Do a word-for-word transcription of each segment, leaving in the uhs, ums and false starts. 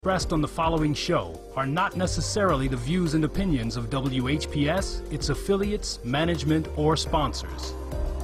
Expressed on the following show are not necessarily the views and opinions of W H P S, its affiliates, management, or sponsors.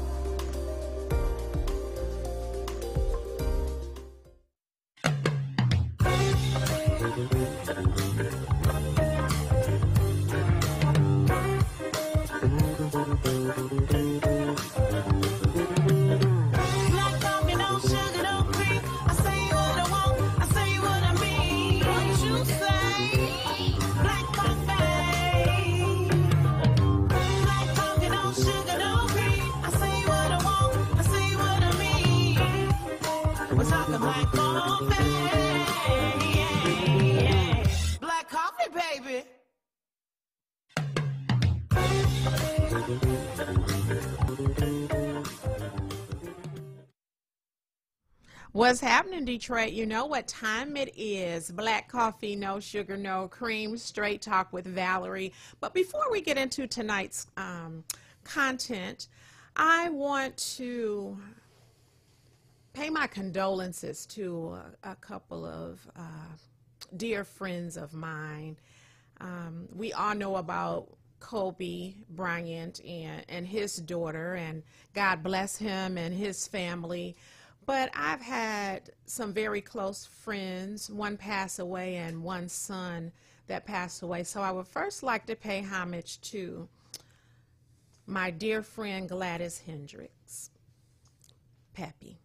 What's happening, Detroit? You know what time it is. Black coffee, no sugar, no cream, straight talk with Valerie. But before we get into tonight's um, content, I want to pay my condolences to a, a couple of uh, dear friends of mine. Um, we all know about Kobe Bryant and, and his daughter, and God bless him and his family. But I've had some very close friends, one pass away and one son that passed away. So I would first like to pay homage to my dear friend Gladys Hendricks, Peppy.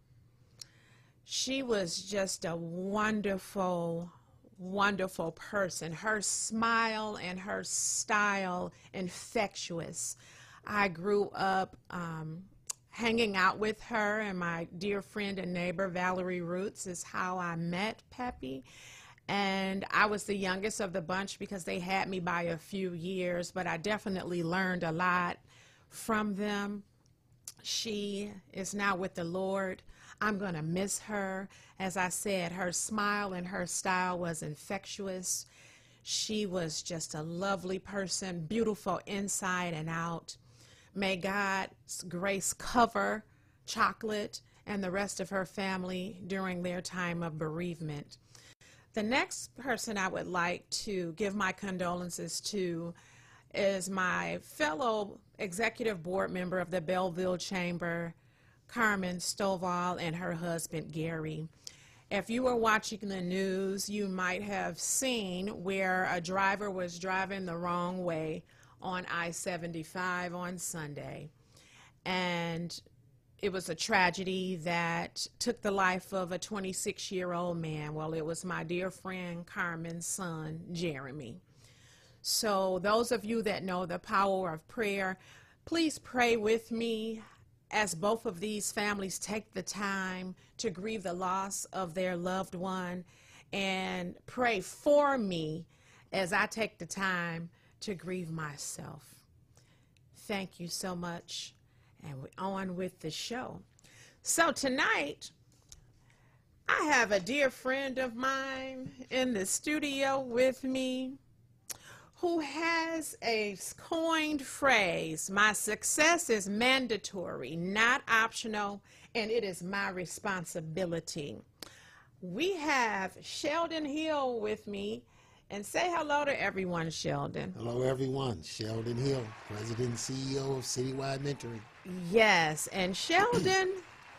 She was just a wonderful, wonderful person. Her smile and her style, infectious. I grew up um, hanging out with her, and my dear friend and neighbor Valerie Roots is how I met Peppy. And I was the youngest of the bunch because they had me by a few years, but I definitely learned a lot from them. She is now with the Lord. I'm going to miss her. As I said, her smile and her style was infectious. She was just a lovely person, beautiful inside and out. May God's grace cover Chocolate and the rest of her family during their time of bereavement. The next person I would like to give my condolences to is my fellow executive board member of the Belleville Chamber, Carmen Stovall, and her husband, Gary. If you were watching the news, you might have seen where a driver was driving the wrong way on I seventy-five on Sunday, and it was a tragedy that took the life of a twenty-six-year-old man. Well, it was my dear friend Carmen's son, Jeremy. So those of you that know the power of prayer, please pray with me as both of these families take the time to grieve the loss of their loved one, and pray for me as I take the time to grieve myself. Thank you so much, and we're on with the show. So tonight, I have a dear friend of mine in the studio with me who has a coined phrase: my success is mandatory, not optional, and it is my responsibility. We have Sheldon Hill with me. And say hello to everyone, Sheldon. Hello, everyone. Sheldon Hill, President and C E O of Citywide Mentoring. Yes, and Sheldon,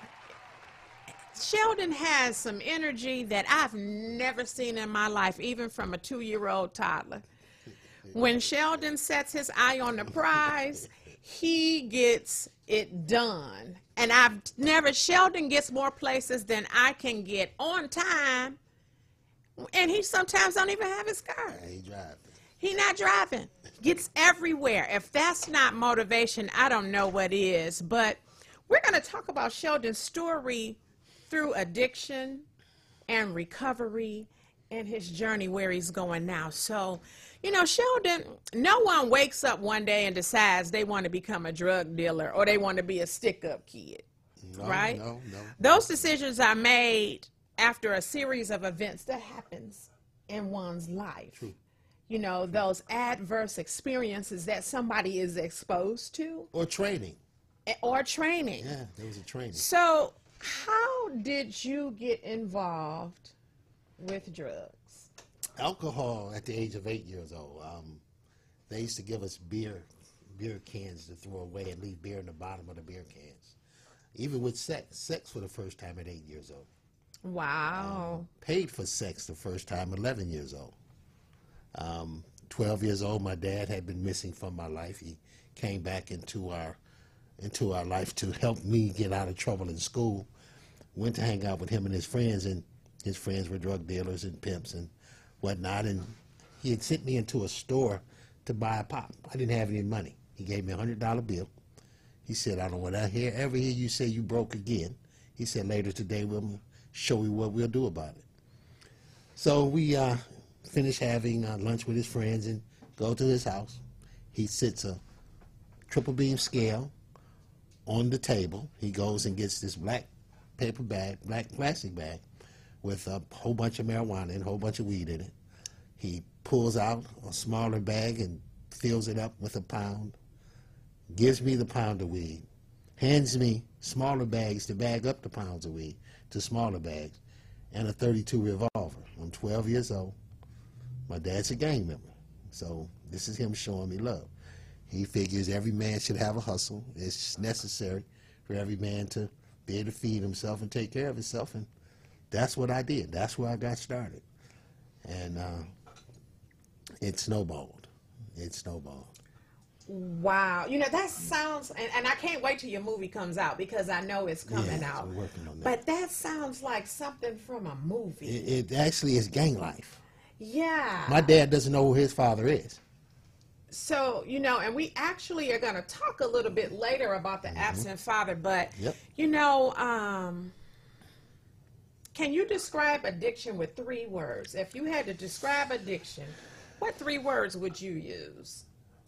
Sheldon has some energy that I've never seen in my life, even from a two-year-old toddler. When Sheldon sets his eye on the prize, he gets it done. And I've never, Sheldon gets more places than I can get on time. And he sometimes don't even have his car. Yeah, he driving. He not driving. Gets everywhere. If that's not motivation, I don't know what is. But we're going to talk about Sheldon's story through addiction and recovery and his journey where he's going now. So, you know, Sheldon, no one wakes up one day and decides they want to become a drug dealer or they want to be a stick-up kid, no, right? No, no. Those decisions are made after a series of events that happens in one's life. True. You know, those adverse experiences that somebody is exposed to. Or training. Or training. Yeah, there was a training. So how did you get involved with drugs? Alcohol at the age of eight years old. Um, they used to give us beer, beer cans to throw away and leave beer in the bottom of the beer cans. Even with sex, sex for the first time at eight years old. Wow. Um, paid for sex the first time eleven years old. Um, twelve years old, my dad had been missing from my life. He came back into our into our life to help me get out of trouble in school. Went to hang out with him and his friends, and his friends were drug dealers and pimps and whatnot. And he had sent me into a store to buy a pop. I didn't have any money. He gave me a hundred dollar bill. He said, "I don't want to hear ever hear you say you broke again." He said, "Later today we'll show you what we'll do about it." So we uh, finished having uh, lunch with his friends and go to his house. He sits a triple beam scale on the table. He goes and gets this black paper bag, black plastic bag, with a whole bunch of marijuana and a whole bunch of weed in it. He pulls out a smaller bag and fills it up with a pound, gives me the pound of weed, hands me smaller bags to bag up the pounds of weed to smaller bags, and a thirty-two revolver. I'm twelve years old. My dad's a gang member, so this is him showing me love. He figures every man should have a hustle. It's necessary for every man to be able to feed himself and take care of himself, and that's what I did. That's where I got started, and uh, it snowballed. It snowballed. Wow. You know, that sounds, and, and I can't wait till your movie comes out because I know it's coming Yeah, out. we're working on that. But that sounds like something from a movie. It, it actually is gang life. Yeah. My dad doesn't know who his father is. So, you know, and we actually are going to talk a little bit later about the mm-hmm. absent father, but, Yep. you know, um, can you describe addiction with three words? If you had to describe addiction, what three words would you use?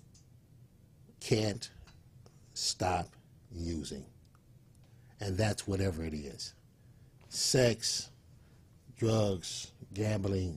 Can't stop using. And that's whatever it is. Sex, drugs, gambling,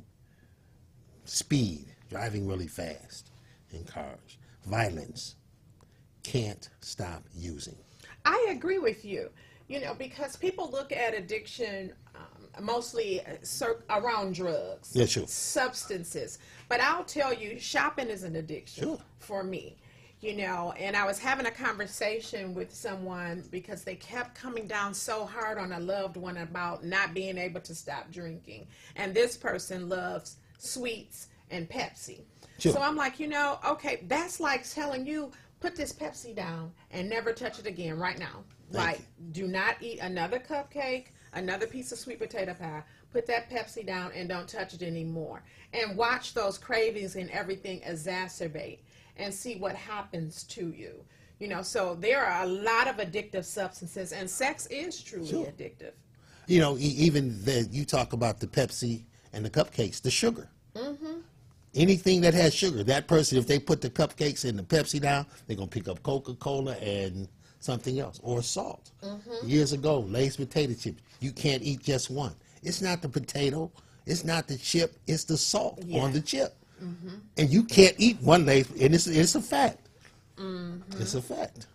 speed, driving really fast in cars, violence. Can't stop using. I agree with you, you know, because people look at addiction um, mostly cir- around drugs, Yeah, sure. substances. But I'll tell you, shopping is an addiction Sure. for me. You know, and I was having a conversation with someone because they kept coming down so hard on a loved one about not being able to stop drinking. And this person loves sweets and Pepsi. Sure. So I'm like, you know, okay, that's like telling you, put this Pepsi down and never touch it again right now. Thank Like, do not eat another cupcake, another piece of sweet potato pie. Put that Pepsi down and don't touch it anymore. And watch those cravings and everything exacerbate. And see what happens to you. You know, so there are a lot of addictive substances, and sex is truly Sure. addictive. You know, e- even the, you talk about the Pepsi and the cupcakes, the sugar. Mm-hmm. Anything that has sugar, that person, if they put the cupcakes and the Pepsi down, they're going to pick up Coca-Cola and something else, or salt. Mm-hmm. Years ago, Lay's potato chips, you can't eat just one. It's not the potato, it's not the chip, it's the salt Yeah. on the chip. Mm-hmm. And you can't eat one Lay's, and it's, it's a fact. Mm-hmm. It's a fact.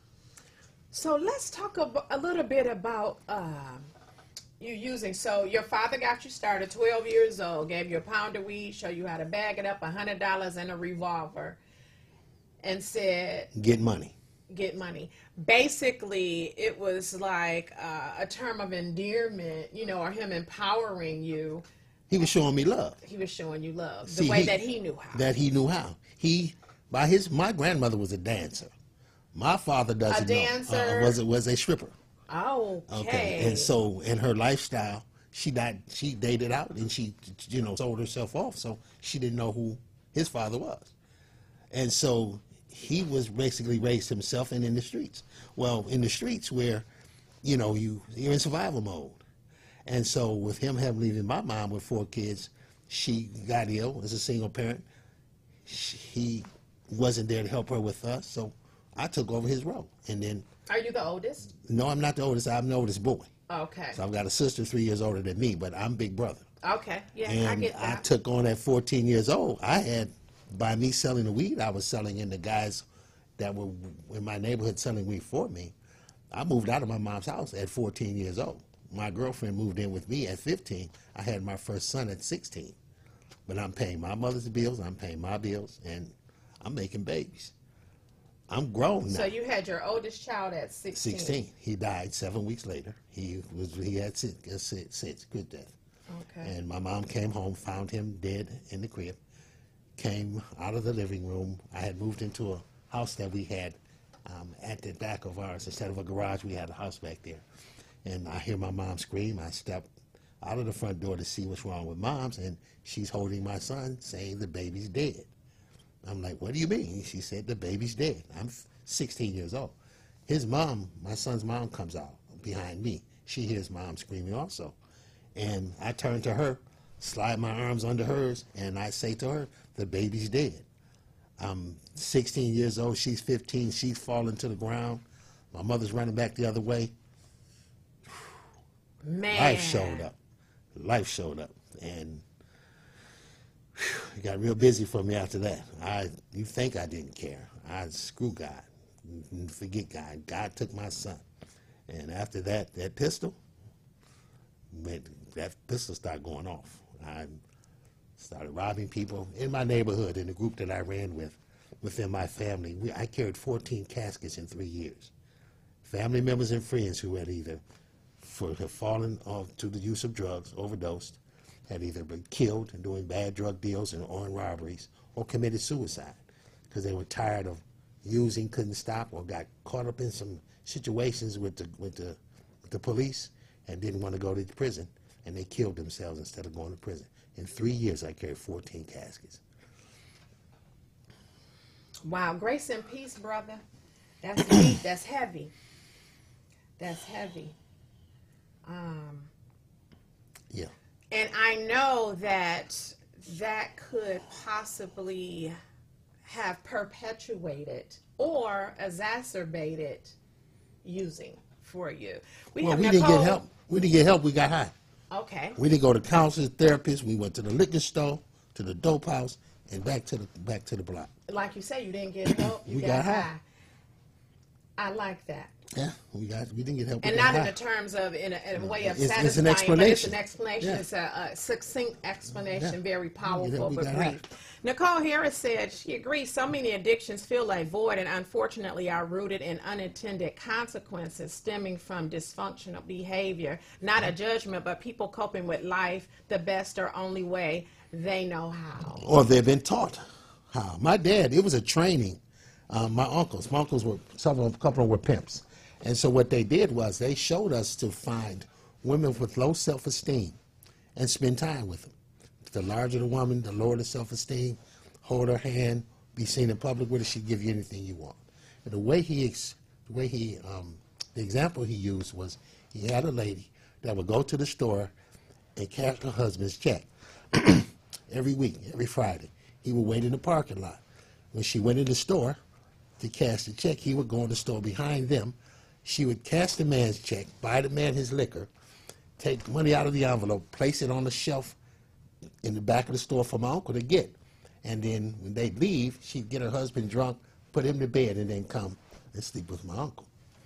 So let's talk a, a little bit about um, you using. So your father got you started, twelve years old, gave you a pound of weed, show you how to bag it up, one hundred dollars and a revolver, and said, Get money. get money. Basically, it was like uh, a term of endearment, you know, or him empowering you. He was showing me love. He was showing you love the See, way he- that he knew how. That he knew how. He, by his, my grandmother was a dancer. My father doesn't A know. dancer? Uh, was a, was a stripper. Oh, okay. Okay. And so in her lifestyle, she not she dated out and she, you know, sold herself off. So she didn't know who his father was. And so he was basically raised himself and in the streets. Well, in the streets where, you know, you, you're in survival mode. And so with him having leaving my mom with four kids, she got ill as a single parent. She, he wasn't there to help her with us, so I took over his role. And then, Are you the oldest? no, I'm not the oldest. I'm the oldest boy. Okay. So I've got a sister three years older than me, but I'm big brother. Okay. Yeah, I And get I, that. took on at fourteen years old. I had, by me selling the weed I was selling and the guys that were in my neighborhood selling weed for me, I moved out of my mom's house at fourteen years old. my girlfriend moved in with me at fifteen. I had my first son at sixteen. But I'm paying my mother's bills, I'm paying my bills, and I'm making babies. I'm grown now. So you had your oldest child at sixteen. sixteen. He died seven weeks later. He was he had six, six, six good death. Okay. And my mom came home, found him dead in the crib, came out of the living room. I had moved into a house that we had um, at the back of ours. Instead of a garage, we had a house back there. And I hear my mom scream. I step out of the front door to see what's wrong with Mom's, and she's holding my son, saying the baby's dead. I'm like, what do you mean? She said, the baby's dead. I'm sixteen years old. His mom, my son's mom, comes out behind me. She hears Mom screaming also. And I turn to her, slide my arms under hers, and I say to her, the baby's dead. I'm sixteen years old. She's fifteen. She's falling to the ground. My mother's running back the other way. Man. Life showed up. Life showed up. And whew, it got real busy for me after that. I, you think I didn't care. I screw God. Forget God. God took my son. And after that, that pistol, that pistol started going off. I started robbing people in my neighborhood, in the group that I ran with, within my family. We, I carried fourteen caskets in three years. Family members and friends who had either for have fallen off to the use of drugs, overdosed, had either been killed and doing bad drug deals and armed robberies, or committed suicide because they were tired of using, couldn't stop, or got caught up in some situations with the with the with the police and didn't want to go to prison, and they killed themselves instead of going to prison. In three years, I carried fourteen caskets. Wow, grace and peace, brother. That's deep. That's heavy. That's heavy. Um, yeah. And I know that that could possibly have perpetuated or exacerbated using for you. We well, have we Nicole. didn't get help. We didn't get help. We got high. Okay. We didn't go to counselors, therapists. We went to the liquor store, to the dope house, and back to the back to the block. Like you say, you didn't get help. You We got, got high. high. I like that. Yeah, we got. We didn't get help. We And got not in high. the terms of in a, in a way of It's- it's satisfying, an but it's explanation. an explanation. Yeah. It's a, a succinct explanation, Yeah. very powerful we but got brief. Nicole Harris said she agrees so many addictions feel like void and unfortunately are rooted in unintended consequences stemming from dysfunctional behavior. Not a judgment, but people coping with life the best or only way they know how. Or they've been taught how. My dad, it was a training. Um, my uncles, my uncles were, some of them, a couple of them were pimps. And so what they did was they showed us to find women with low self-esteem and spend time with them. The larger the woman, the lower the self-esteem, hold her hand, be seen in public with her, she'd give you anything you want. And the way he, ex, the way he, um, the example he used was he had a lady that would go to the store and cash her husband's check every week, every Friday. He would wait in the parking lot. When she went in the store to cash the check, he would go in the store behind them. She would cash the man's check, buy the man his liquor, take money out of the envelope, place it on the shelf in the back of the store for my uncle to get. And then when they'd leave, she'd get her husband drunk, put him to bed, and then come and sleep with my uncle.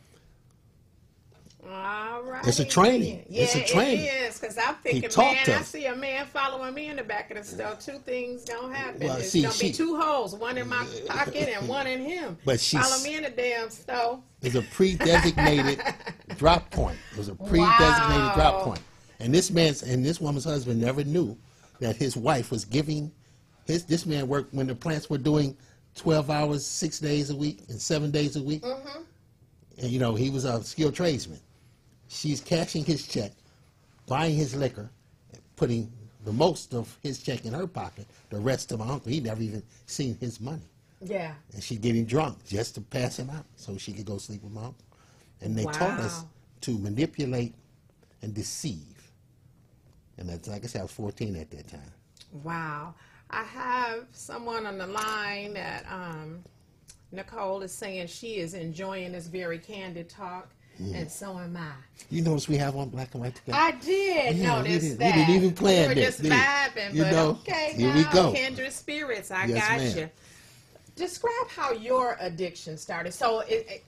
All right. It's a training. Yeah, It's a training. it is, because I'm thinking, taught man, I us. see a man following me in the back of the store. Two things don't happen. Well, There's see, going to be she- two holes, one in my pocket and one in him. But she's- Follow me in the damn store. It's a pre-designated drop point. It was a pre-designated Wow. drop point. And this man's and this woman's husband never knew that his wife was giving his this man worked when the plants were doing twelve hours, six days a week, and seven days a week. Mm-hmm. And you know, he was a skilled tradesman. She's cashing his check, buying his liquor, and putting the most of his check in her pocket. The rest to my uncle. He never even seen his money. Yeah. And she'd get him drunk just to pass him out so she could go sleep with my uncle. And they taught us Wow. to manipulate and deceive. And that's, like I said, I was fourteen at that time. Wow. I have someone on the line that um, Nicole is saying she is enjoying this very candid talk, and so am I. You notice we have on black and white together? I did Yeah, we notice didn't- we that. didn't even plan We were this, just did we? vibing, You but know, okay, here now, we go. kindred spirits, I Yes, got ma'am. you. Describe how your addiction started. So it, it,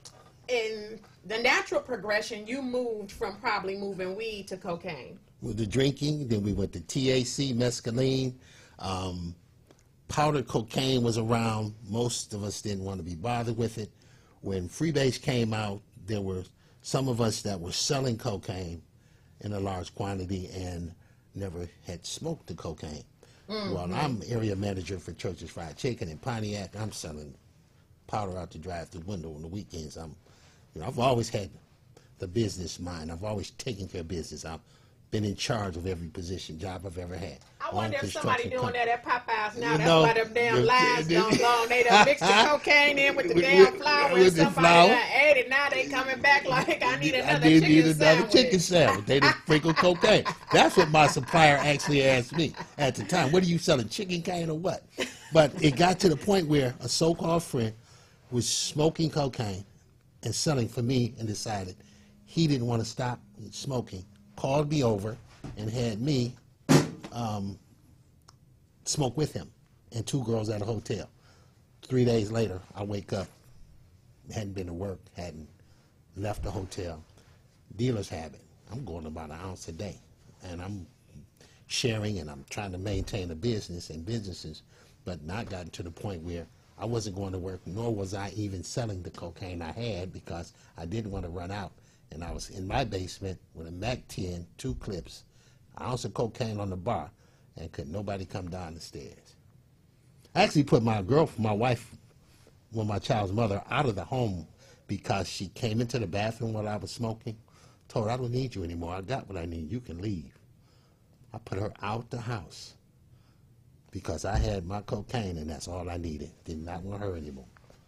in the natural progression, you moved from probably moving weed to cocaine. With the drinking, then we went to T H C, mescaline. Um, powdered cocaine was around. Most of us didn't want to be bothered with it. When Freebase came out, there were some of us that were selling cocaine in a large quantity and never had smoked the cocaine. Mm-hmm. Well, I'm area manager for Church's Fried Chicken in Pontiac. I'm selling powder out the drive-through window on the weekends. I'm, you know, I've always had the business mind. I've always taken care of business. I've been in charge of every position, job I've ever had. I wonder if somebody doing company. that at Popeyes now. You That's know, why them damn the- lines the- don't long. They done mixed the cocaine in with the With- damn with- flour, with and the somebody flour. done ate it. Now they coming back like, I need another I did chicken need another sandwich. chicken sandwich. They didn't sprinkle cocaine. That's what my supplier actually asked me at the time. What are you selling, chicken cane or what? But it got to the point where a so-called friend was smoking cocaine and selling for me and decided he didn't want to stop smoking, called me over and had me um, smoke with him and two girls at a hotel. Three days later, I wake up, hadn't been to work, hadn't left the hotel. Dealer's habit. I'm going about an ounce a day, and I'm sharing, and I'm trying to maintain a business and businesses, but not gotten to the point where I wasn't going to work, nor was I even selling the cocaine I had because I didn't want to run out. And I was in my basement with a Mac ten, two clips, an ounce of cocaine on the bar, and could nobody come down the stairs. I actually put my girl, my wife, well, my child's mother, out of the home because she came into the bathroom while I was smoking, told her, I don't need you anymore. I got what I need. You can leave. I put her out the house because I had my cocaine and that's all I needed. Did not want her anymore.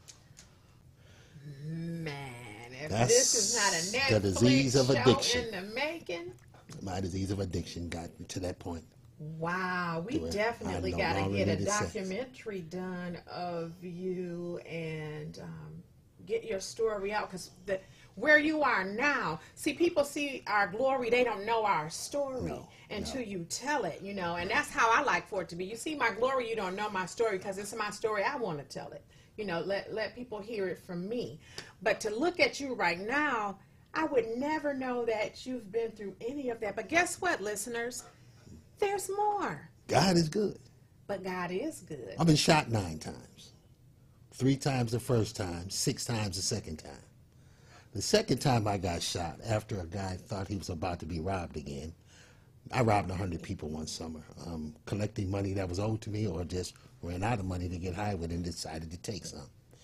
Man, if That's this is not a Netflix the disease of show addiction. in the making. My disease of addiction got to that point. Wow, we Do it. definitely I no got to longer get a needed sex. documentary done of you and um, get your story out because the where you are now. See, people see our glory; they don't know our story No, until no. you tell it. You know, and that's how I like for it to be. You see my glory, you don't know my story because it's my story. I want to tell it. You know, let let people hear it from me. But to look at you right now, I would never know that you've been through any of that. But guess what, listeners? There's more. God is good. But God is good. I've been shot nine times. Three times the first time, six times the second time. The second time I got shot, after a guy thought he was about to be robbed again, I robbed one hundred people one summer, um, collecting money that was owed to me or just ran out of money to get high with and decided to take some.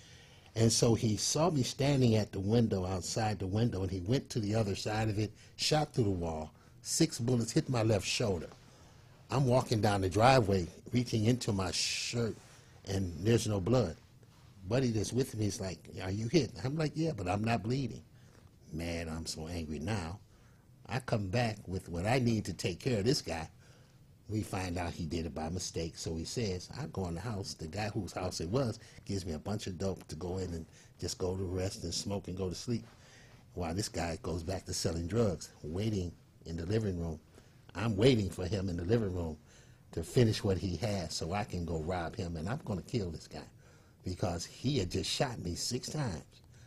And so he saw me standing at the window, outside the window, and he went to the other side of it, shot through the wall. Six bullets hit my left shoulder. I'm walking down the driveway, reaching into my shirt, and there's no blood. Buddy that's with me is like, are you hit? I'm like, yeah, but I'm not bleeding. Man, I'm so angry now. I come back with what I need to take care of this guy. We find out he did it by mistake. So he says, I go in the house. The guy whose house it was gives me a bunch of dope to go in and just go to rest and smoke and go to sleep. While this guy goes back to selling drugs, waiting in the living room. I'm waiting for him in the living room to finish what he has so I can go rob him. And I'm going to kill this guy because he had just shot me six times.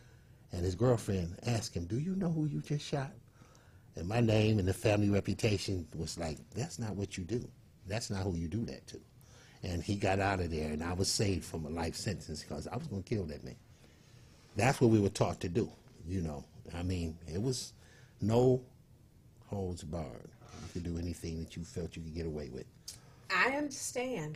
And his girlfriend asked him, do you know who you just shot? And my name and the family reputation was like, that's not what you do. That's not who you do that to. And he got out of there, and I was saved from a life sentence because I was going to kill that man. That's what we were taught to do, you know. I mean, it was no holds barred. You could do anything that you felt you could get away with. I understand.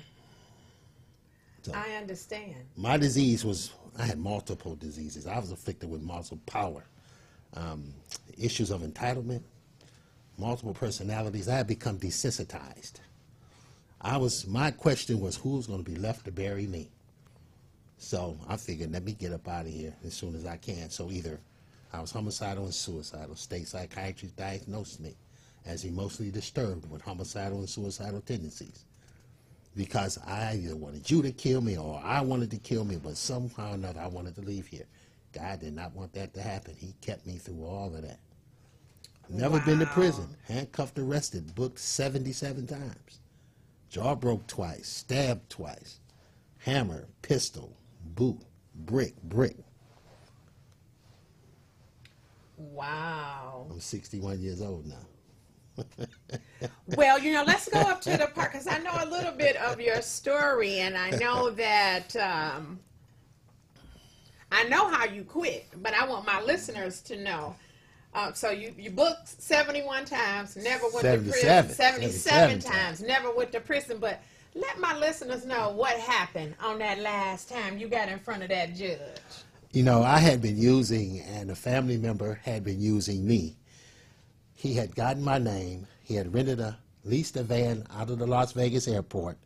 So, I understand. my disease was, I had multiple diseases. I was afflicted with multiple power. Um, issues of entitlement, multiple personalities. I had become desensitized. I was, my question was, who's going to be left to bury me? So I figured, let me get up out of here as soon as I can. So either I was homicidal and suicidal. State psychiatrist diagnosed me as emotionally disturbed with homicidal and suicidal tendencies because I either wanted you to kill me or I wanted to kill me, but somehow or another I wanted to leave here. God did not want that to happen. He kept me through all of that. Never been to Wow. prison. Handcuffed, arrested, booked seventy-seven times. Jaw broke twice, stabbed twice. Hammer, pistol, boot, brick, brick. Wow. I'm sixty-one years old now. Well, you know, let's go up to the part, because I know a little bit of your story, and I know that um, I know how you quit, but I want my listeners to know. Uh, so you, you booked seventy-one times, never went to prison. seventy-seven times, never went to prison. But let my listeners know what happened on that last time you got in front of that judge. You know, I had been using, and a family member had been using me. He had gotten my name. He had rented a, leased a van out of the Las Vegas airport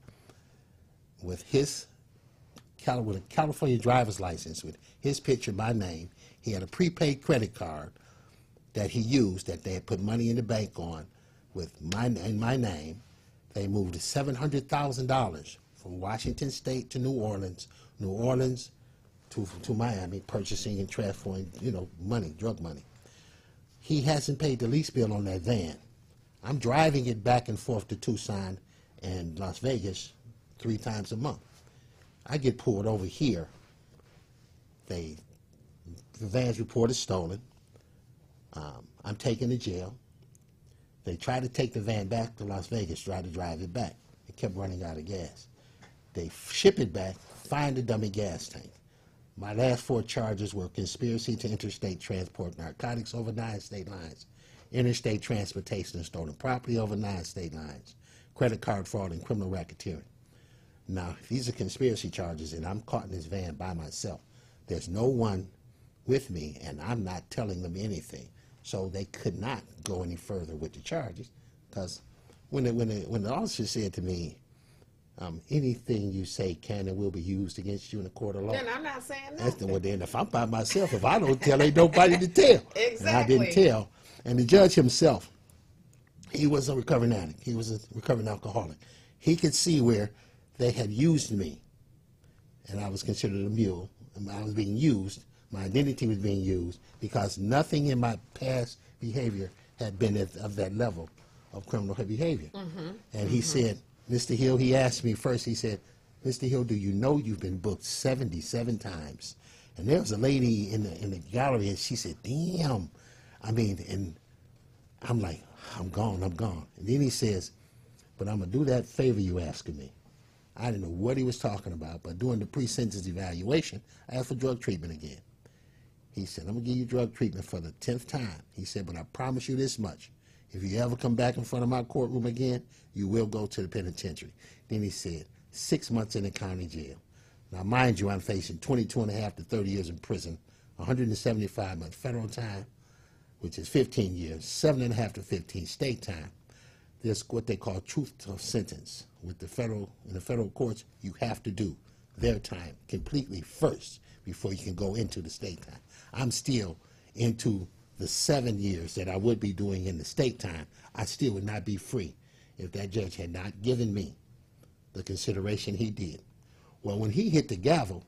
with his, with a California driver's license with his picture, my name. He had a prepaid credit card that he used that they had put money in the bank on with my, in my name. They moved seven hundred thousand dollars from Washington State to New Orleans, New Orleans to, to Miami, purchasing and transferring, you know, money, drug money. He hasn't paid the lease bill on that van. I'm driving it back and forth to Tucson and Las Vegas three times a month. I get pulled over here. They, the van's report is stolen. Um, I'm taken to jail. They tried to take the van back to Las Vegas, tried to drive it back. It kept running out of gas. They ship it back, find the dummy gas tank. My last four charges were conspiracy to interstate transport narcotics over nine state lines, interstate transportation of stolen property over nine state lines, credit card fraud, and criminal racketeering. Now, if these are conspiracy charges and I'm caught in this van by myself, there's no one with me and I'm not telling them anything. So they could not go any further with the charges, because when the, when, the, when the officer said to me, Um, anything you say can and will be used against you in a court of law. Then I'm not saying nothing. That's the one. Then if I'm by myself, if I don't tell, ain't nobody to tell. Exactly. And I didn't tell. And the judge himself, he was a recovering addict. He was a recovering alcoholic. He could see where they had used me, and I was considered a mule. And I was being used. My identity was being used because nothing in my past behavior had been at, of that level of criminal behavior. Mm-hmm. And he mm-hmm. said, Mister Hill, he asked me first, he said, Mister Hill, do you know you've been booked seventy-seven times? And there was a lady in the in the gallery, and she said, damn. I mean, and I'm like, I'm gone, I'm gone. And then he says, but I'm going to do that favor you asking me. I didn't know what he was talking about, but during the pre-sentence evaluation, I asked for drug treatment again. He said, I'm going to give you drug treatment for the tenth time. He said, but I promise you this much. If you ever come back in front of my courtroom again, you will go to the penitentiary. Then he said, six months in the county jail. Now, mind you, I'm facing twenty-two and a half to thirty years in prison, one hundred seventy-five months federal time, which is fifteen years, seven and a half to fifteen state time. There's what they call truth of sentence. With the federal, in the federal courts, you have to do their time completely first before you can go into the state time. I'm still into the seven years that I would be doing in the state time. I still would not be free if that judge had not given me the consideration he did. Well, when he hit the gavel,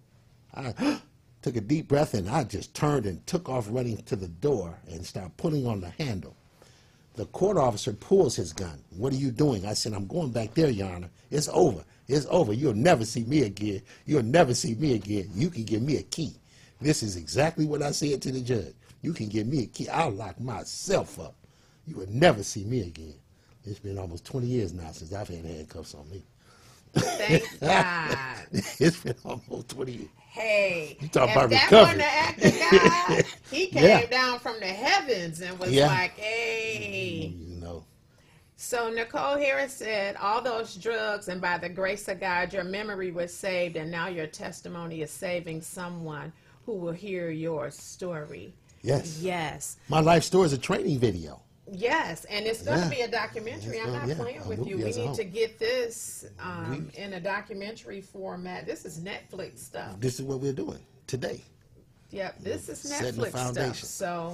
I took a deep breath and I just turned and took off running to the door and started pulling on the handle. The court officer pulls his gun. What are you doing? I said, I'm going back there, Your Honor. It's over. It's over. You'll never see me again. You'll never see me again. You can give me a key. This is exactly what I said to the judge. You can give me a key. I'll lock myself up. You will never see me again. It's been almost twenty years now since I've had handcuffs on me. Thank God. It's been almost twenty years. Hey, you talk if about that recovery. wasn't the act of God, he came Yeah. down from the heavens and was Yeah. like, hey. You know. So Nicole Harris said, all those drugs, and by the grace of God, your memory was saved, and now your testimony is saving someone who will hear your story. Yes. Yes. My life story is a training video. Yes, and it's going to Yeah. be a documentary. It's I'm gonna- not yeah, playing a with you. movie We as a need whole. to get this um, in a documentary format. This is Netflix stuff. This is what we're doing today. Yep, this is Setting the Netflix stuff. foundation. So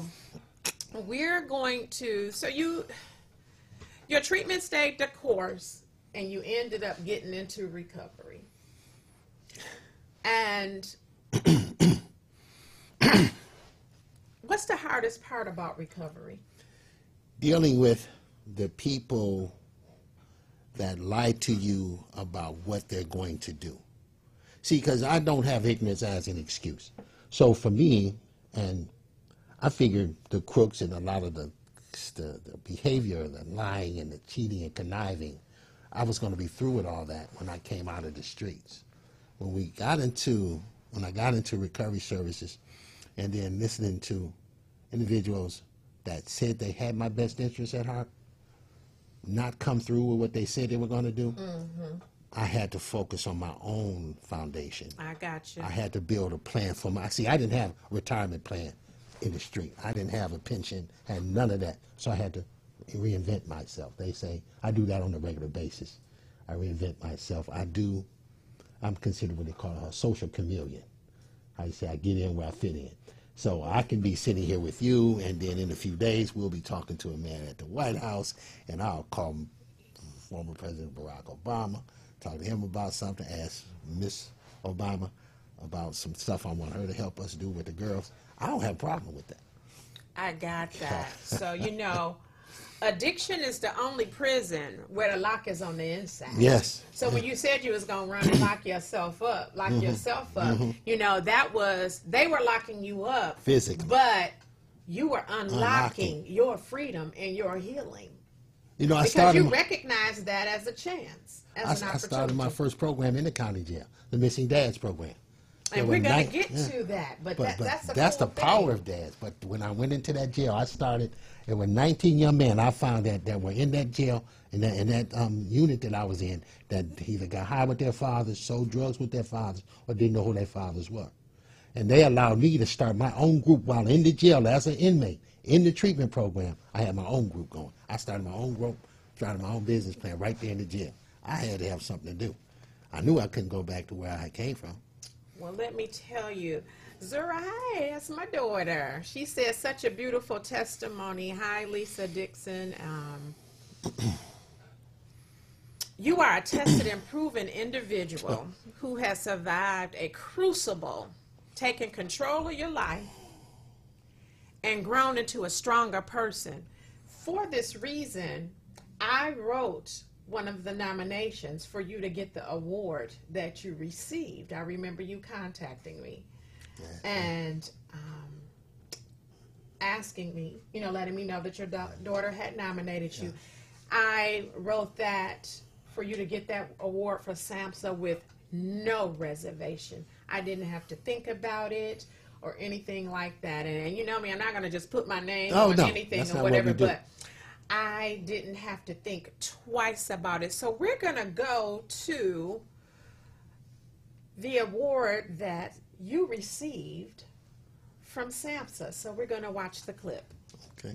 we're going to, so you, your treatment stayed the course, and you ended up getting into recovery. And what's the hardest part about recovery? Dealing with the people that lie to you about what they're going to do. See, because I don't have ignorance as an excuse. So for me, and I figured the crooks and a lot of the, the, the behavior, the lying and the cheating and conniving, I was going to be through with all that when I came out of the streets. When we got into, when I got into recovery services and then listening to individuals that said they had my best interests at heart, not come through with what they said they were going to do, mm-hmm. I had to focus on my own foundation. I got you. I had to build a plan for my, see, I didn't have a retirement plan in the street. I didn't have a pension, had none of that. So I had to reinvent myself. They say, I do that on a regular basis. I reinvent myself. I do, I'm considered what they call a social chameleon. I say I get in where I fit in. So I can be sitting here with you, and then in a few days we'll be talking to a man at the White House, and I'll call former President Barack Obama, talk to him about something, ask Miss Obama about some stuff I want her to help us do with the girls. I don't have a problem with that. I got that. So, you know, addiction is the only prison where the lock is on the inside. Yes. So when you said you was going to run and lock yourself up, lock mm-hmm. yourself up, mm-hmm. you know, that was, they were locking you up. Physically. But you were unlocking, Unlocking. your freedom and your healing. You know, I because started you my, recognize that as a chance, as I, an opportunity. I started my first program in the county jail, the Missing Dads program. And we're going to get yeah. to that, but, But, that, but that's, a that's cool the power thing. of dads. But when I went into that jail, I started, there were nineteen young men I found that, that were in that jail, in that, in that um, unit that I was in, that either got high with their fathers, sold drugs with their fathers, or didn't know who their fathers were. And they allowed me to start my own group while in the jail as an inmate. In the treatment program, I had my own group going. I started my own group, started my own business plan right there in the jail. I had to have something to do. I knew I couldn't go back to where I came from. Well, let me tell you, Zura, hi, that's my daughter. She said such a beautiful testimony. Hi, Lisa Dixon. Um, you are a tested and proven individual who has survived a crucible, taken control of your life, and grown into a stronger person. For this reason, I wrote one of the nominations for you to get the award that you received. I remember you contacting me yeah. and um, asking me, you know, letting me know that your da- daughter had nominated you. Yeah. I wrote that for you to get that award for SAMHSA with no reservation. I didn't have to think about it or anything like that. And, and you know me, I'm not going to just put my name oh, on no, anything that's or not whatever, what we do. but I didn't have to think twice about it. So we're going to go to the award that you received from SAMHSA. So we're going to watch the clip. Okay.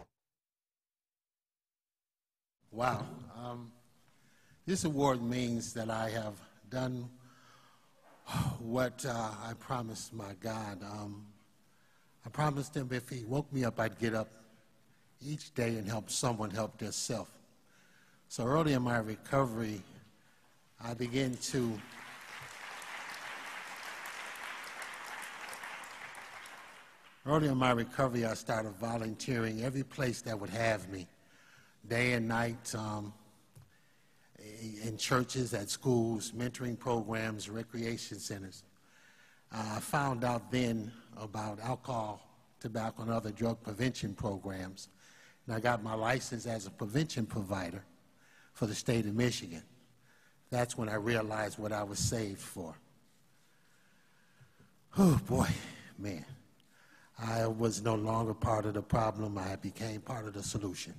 Wow. Um, this award means that I have done what uh, I promised my God. Um, I promised him if he woke me up, I'd get up each day and help someone help themselves. So early in my recovery, I began to early in my recovery, I started volunteering every place that would have me, day and night, um, in churches, at schools, mentoring programs, recreation centers. Uh, I found out then about alcohol, tobacco, and other drug prevention programs. And I got my license as a prevention provider for the state of Michigan. That's when I realized what I was saved for. Oh, boy, man. I was no longer part of the problem. I became part of the solution.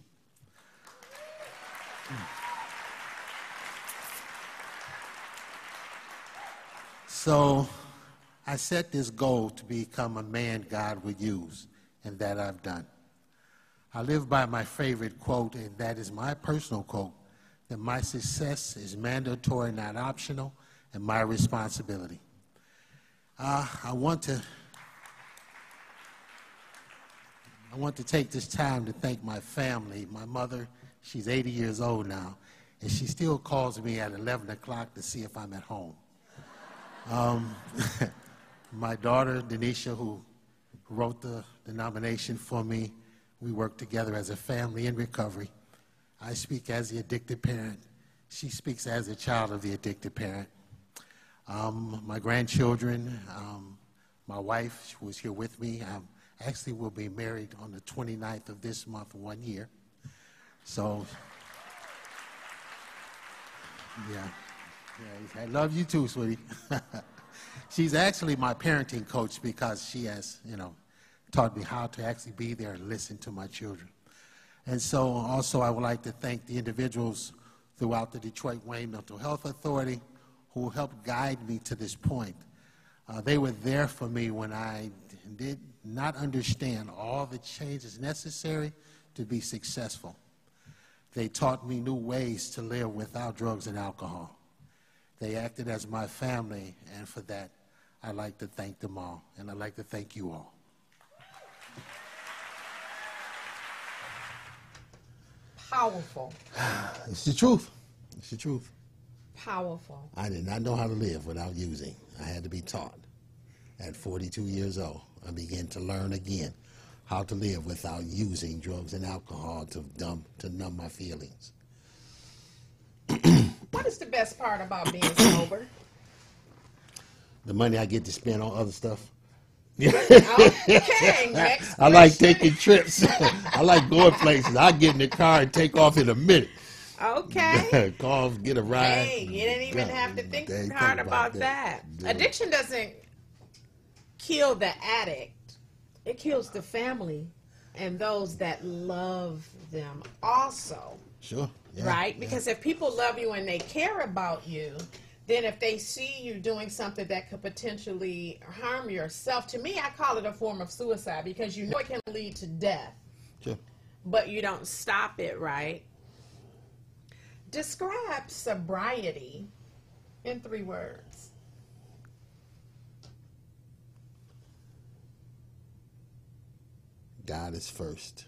So I set this goal to become a man God would use, and that I've done. I live by my favorite quote, and that is my personal quote, that my success is mandatory, not optional, and my responsibility. Uh, I want to I want to take this time to thank my family. My mother, she's eighty years old now, and she still calls me at eleven o'clock to see if I'm at home. Um, my daughter, Denisha, who wrote the, the nomination for me, we work together as a family in recovery. I speak as the addicted parent. She speaks as a child of the addicted parent. Um, my grandchildren, um, my wife who is here with me, um, Actually, we'll be married on the twenty-ninth of this month, one year. So, yeah. yeah I love you too, sweetie. She's actually my parenting coach because she has, you know, taught me how to actually be there and listen to my children. And so also I would like to thank the individuals throughout the Detroit Wayne Mental Health Authority who helped guide me to this point. Uh, they were there for me when I did not understand all the changes necessary to be successful. They taught me new ways to live without drugs and alcohol. They acted as my family, and for that, I'd like to thank them all, and I'd like to thank you all. Powerful. It's the truth. It's the truth. Powerful. I did not know how to live without using. I had to be taught. At forty-two years old, I began to learn again how to live without using drugs and alcohol to numb, to numb my feelings. What is the best part about being sober? The money I get to spend on other stuff. Okay, next I like question. taking trips. I like going places. I get in the car and take off in a minute. Okay. Call, get a ride. Hey, you didn't even Yeah, have to think they hard think about that. that. Addiction doesn't kill the addict. It kills the family and those that love them also. Sure. Yeah, Right? yeah. Because if people love you and they care about you, then if they see you doing something that could potentially harm yourself, to me, I call it a form of suicide because you know it can lead to death, Sure. but you don't stop it, right? Describe sobriety in three words. God is first.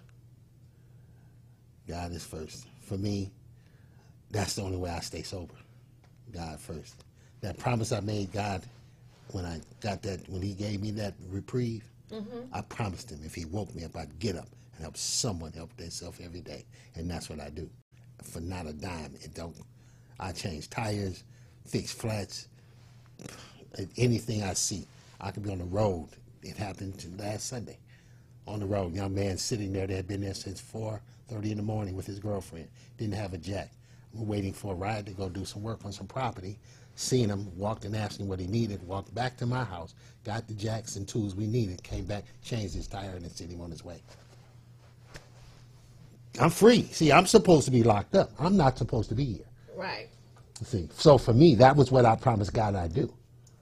God is first. For me, that's the only way I stay sober. God first. That promise I made God when I got that, when he gave me that reprieve, mm-hmm. I promised him if he woke me up, I'd get up and help someone help themselves every day. And that's what I do. For not a dime. It don't, I change tires, fix flats, anything I see. I could be on the road. It happened last Sunday. On the road, young man sitting there that had been there since four thirty in the morning with his girlfriend. Didn't have a jack. I'm waiting for a ride to go do some work on some property. Seen him, walked and asked him what he needed, walked back to my house, got the jacks and tools we needed, came back, changed his tire, and then sent him on his way. I'm free. See, I'm supposed to be locked up. I'm not supposed to be here. Right. See, so for me, that was what I promised God I'd do.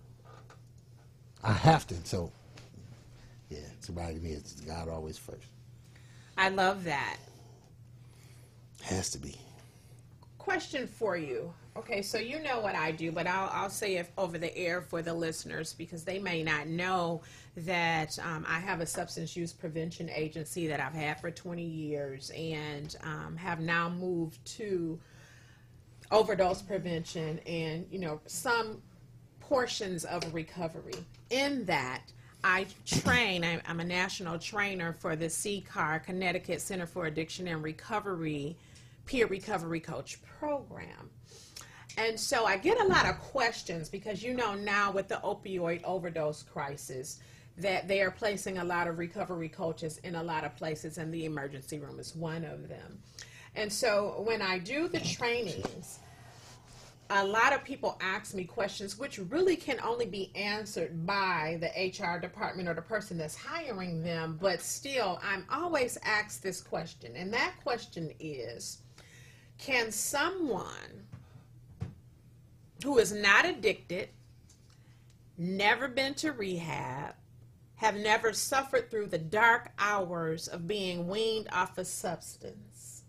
I have to, so, yeah, sobriety to me, it's God always first. I love that. Has to be. Question for you. Okay, so you know what I do, but I'll, I'll say it over the air for the listeners because they may not know that um, I have a substance use prevention agency that I've had for twenty years and um, have now moved to overdose prevention and, you know, some portions of recovery. In that, I train, I'm, I'm a national trainer for the C C A R, Connecticut Center for Addiction and Recovery, Peer Recovery Coach Program. And so I get a lot of questions because you know now with the opioid overdose crisis that they are placing a lot of recovery coaches in a lot of places, and the emergency room is one of them. And so when I do the trainings, a lot of people ask me questions which really can only be answered by the H R department or the person that's hiring them, but still I'm always asked this question, and that question is, can someone who is not addicted, never been to rehab, have never suffered through the dark hours of being weaned off a substance,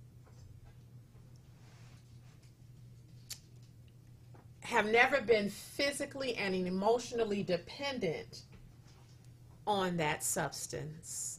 have never been physically and emotionally dependent on that substance,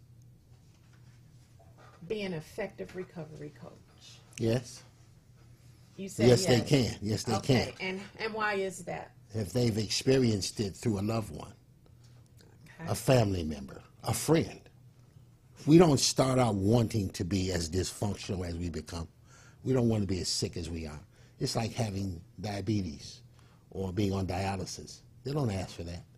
be an effective recovery coach? Yes. You said Yes, yes, they can. Yes, they okay. can. And and why is that? If they've experienced it through a loved one, Okay. a family member, a friend. We don't start out wanting to be as dysfunctional as we become. We don't want to be as sick as we are. It's like having diabetes or being on dialysis. They don't ask for that.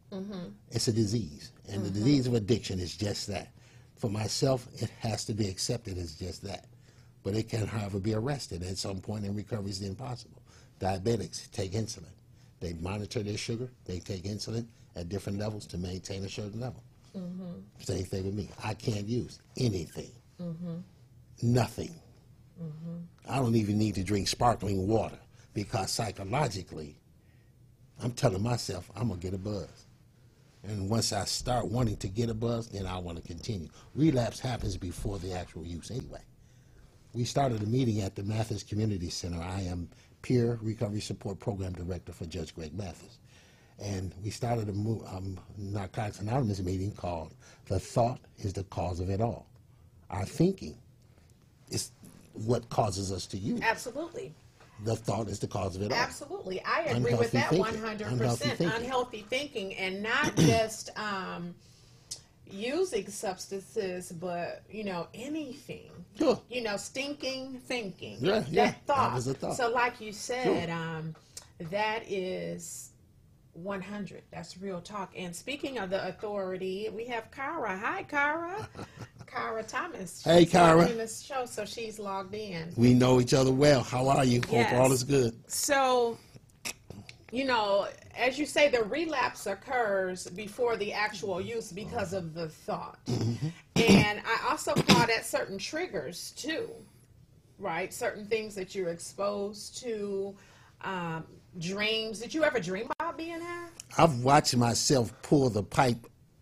Mm-hmm. It's a disease, and mm-hmm. the disease of addiction is just that. For myself, it has to be accepted as just that. But it can, however, be arrested at some point, and recovery is impossible. Diabetics take insulin. They monitor their sugar. They take insulin at different levels to maintain a certain level. Mm-hmm. Same thing with me. I can't use anything. Mm-hmm. Nothing. Mm-hmm. I don't even need to drink sparkling water because psychologically, I'm telling myself I'm going to get a buzz. And once I start wanting to get a buzz, then I want to continue. Relapse happens before the actual use anyway. We started a meeting at the Mathis Community Center. I am Peer Recovery Support Program Director for Judge Greg Mathis. And we started a um, Narcotics Anonymous meeting called The Thought is the Cause of It All. Our thinking is what causes us to use. Absolutely. The thought is the cause of it all. Absolutely. I agree Unhealthy with that thinking. one hundred percent. Unhealthy thinking. Unhealthy thinking, and not just um, using substances, but, you know, anything. Sure. You know, stinking thinking. Yeah, that yeah. thought. That was a thought. So like you said, Sure. um, that is one hundred. That's real talk. And speaking of the authority, we have Kara. Hi, Kara. Kara Thomas. Hey, She's Kara. in this show, so she's logged in. We know each other well. How are you? Yes. Hope all is good. So, you know, as you say, the relapse occurs before the actual use because of the thought. Mm-hmm. And I also call that certain triggers too, right? Certain things that you're exposed to, um, dreams. Did you ever dream about being high? I've watched myself pull the pipe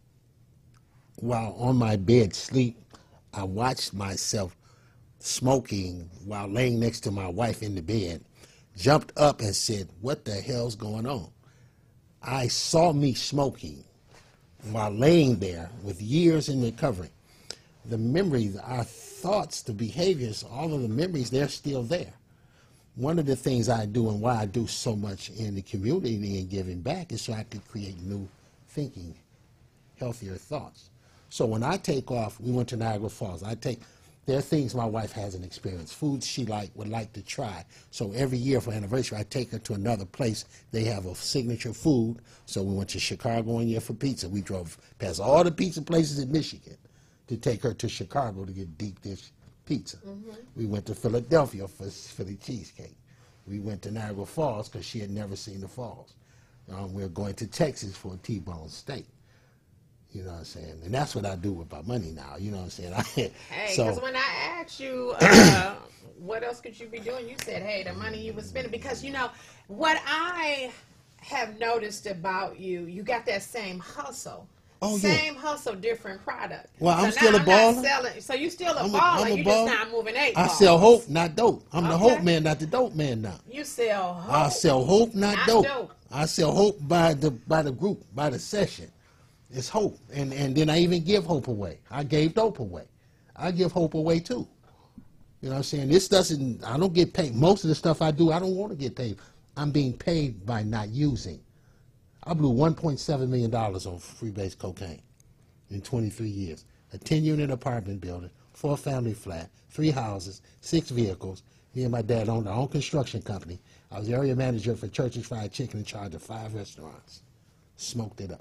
while on my bed sleep. I watched myself smoking while laying next to my wife in the bed, jumped up and said, what the hell's going on? I saw me smoking while laying there with years in recovery. The memories, our thoughts, the behaviors, all of the memories, they're still there. One of the things I do and why I do so much in the community and giving back is so I could create new thinking, healthier thoughts. So when I take off, we went to Niagara Falls. I take, there are things my wife hasn't experienced, foods she like would like to try. So every year for anniversary, I take her to another place. They have a signature food. So we went to Chicago one year for pizza. We drove past all the pizza places in Michigan to take her to Chicago to get deep dish pizza. Mm-hmm. We went to Philadelphia for Philly cheesecake. We went to Niagara Falls because she had never seen the falls. Um, we're going to Texas for a T-bone steak. You know what I'm saying? And that's what I do with my money now. You know what I'm saying? I, hey, so, because when I asked you uh, what else could you be doing, you said, hey, the money you were spending. Because, you know, what I have noticed about you, you got that same hustle. Oh, Same yeah. hustle, different product. Well, so I'm still a I'm baller. Not selling, so you still a I'm a- baller. I'm a You baller. just not moving eight I balls. sell hope, not dope. I'm the Okay. hope man, not the dope man now. You sell hope. I sell hope, not, Not dope. dope. I sell hope by the by the group, by the session. It's hope. And and then I even give hope away. I gave dope away. I give hope away too. You know what I'm saying? This doesn't, I don't get paid. Most of the stuff I do, I don't want to get paid. I'm being paid by not using. I blew one point seven million dollars on free-base cocaine in twenty-three years. A ten-unit apartment building, four-family flat, three houses, six vehicles. Me and my dad owned our own construction company. I was area manager for Church's Fried Chicken in charge of five restaurants. Smoked it up.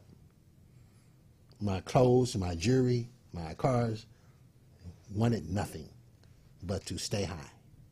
My clothes, my jewelry, my cars, wanted nothing but to stay high.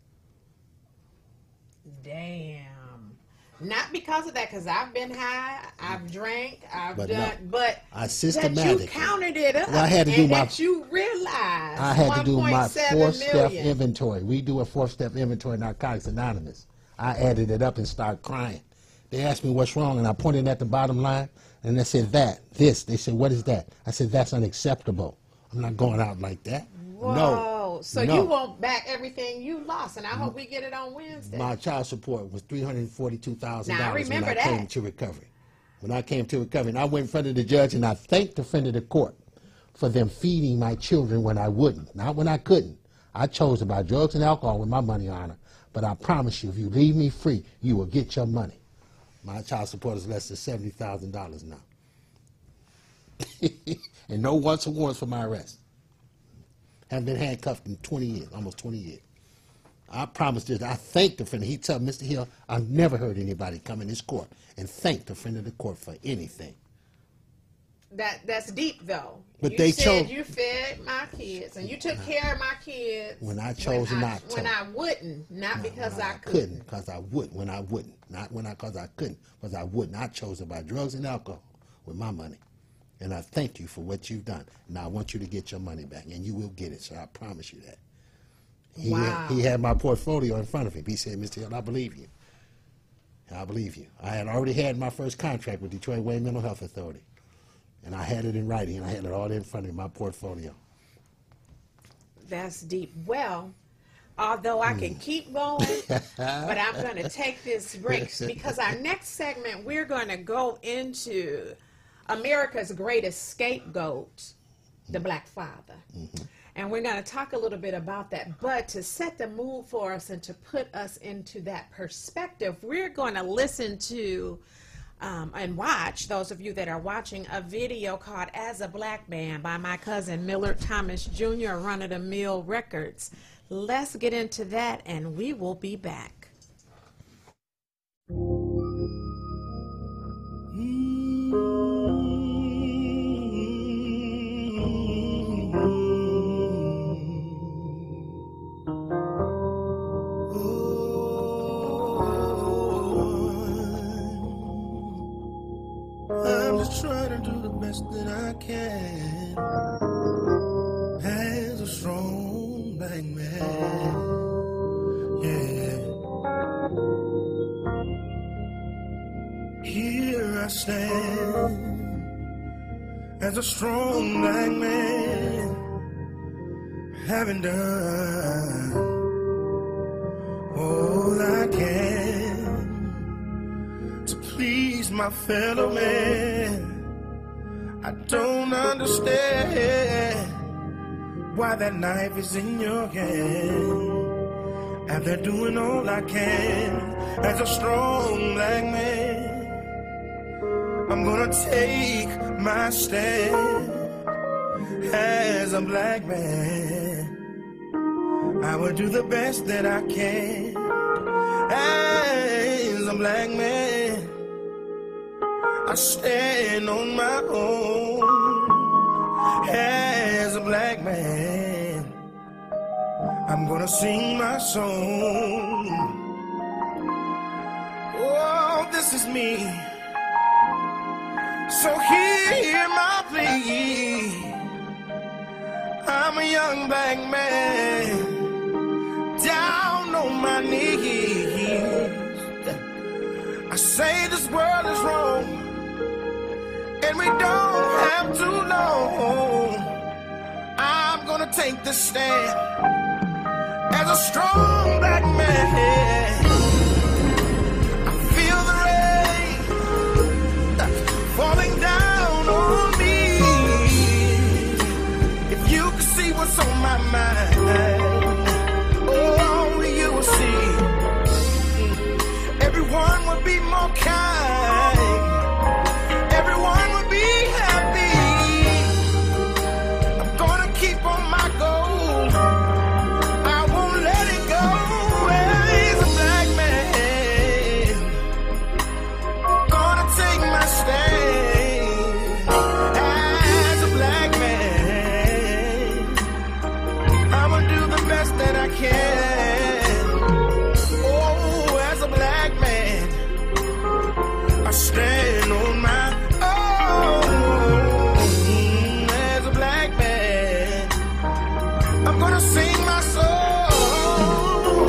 Damn. Not because of that, because I've been high, I've drank, I've But done, no, but I systematically- that you counted it up. Well, I had to do and my- that you realized I had to do my one point seven four-step million. inventory. We do a four-step inventory in Narcotics Anonymous. I added it up and started crying. They asked me what's wrong, and I pointed at the bottom line, and they said that, this. They said, what is that? I said, that's unacceptable. I'm not going out like that. Whoa. No. So no. you want back everything you lost, and I hope we get it on Wednesday. My child support was three hundred forty-two thousand dollars Now, I when remember I that. came to recovery. When I came to recovery, and I went in front of the judge, and I thanked the friend of the court for them feeding my children when I wouldn't, not when I couldn't. I chose to buy drugs and alcohol with my money on it, but I promise you, if you leave me free, you will get your money. My child support is less than seventy thousand dollars now. And no once or warrants for my arrest. Haven't been handcuffed in twenty years, almost twenty years. I promised this. I thanked the friend. He told Mister Hill, I've never heard anybody come in this court and thank the friend of the court for anything. That that's deep though. But you they said chose- you fed my kids and you took care of my kids When I chose when not I, to. when I wouldn't, not Not because when I couldn't. because I wouldn't. When I wouldn't, not when I because I couldn't, because I wouldn't. I chose to buy drugs and alcohol with my money, and I thank you for what you've done. Now I want you to get your money back, and you will get it. So I promise you that. He Wow. had, he had my portfolio in front of him. He said, "Mister Hill, I believe you. I believe you." I had already had my first contract with Detroit Wayne Mental Health Authority, and I had it in writing, and I had it all in front of me, my portfolio. That's deep. Well, although I can keep going, but I'm going to take this break because our next segment, we're going to go into America's greatest scapegoat, the Black father. Mm-hmm. And we're going to talk a little bit about that. But to set the mood for us and to put us into that perspective, we're going to listen to um, and watch, those of you that are watching, a video called As a Black Man by my cousin Millard Thomas Junior, Run of the Mill Records. Let's get into that and we will be back. I'm just trying to do the best that I can as a strong black man. Yeah. Here I stand as a strong black man, having done all I can to please my fellow man. I don't understand why that knife is in your hand. After doing all I can as a strong black man, I'm gonna take my stand as a black man. I will do the best that I can as a black man. I stand on my own as a black man. I'm gonna sing my song. Oh, this is me. So hear my plea. I'm a young black man, down on my knees. I say this world is wrong, and we don't have too long. I'm gonna take this stand as a strong black man. I feel the rain falling down on me. If you could see what's on my mind, oh, you will see. Everyone would be more kind. Everyone would be happy. I'm gonna keep on my goal. I won't let it go. As a black man, gonna take my stand. As a black man, I'ma do the best that I can. Oh, as a black man, I stand on my sing my soul.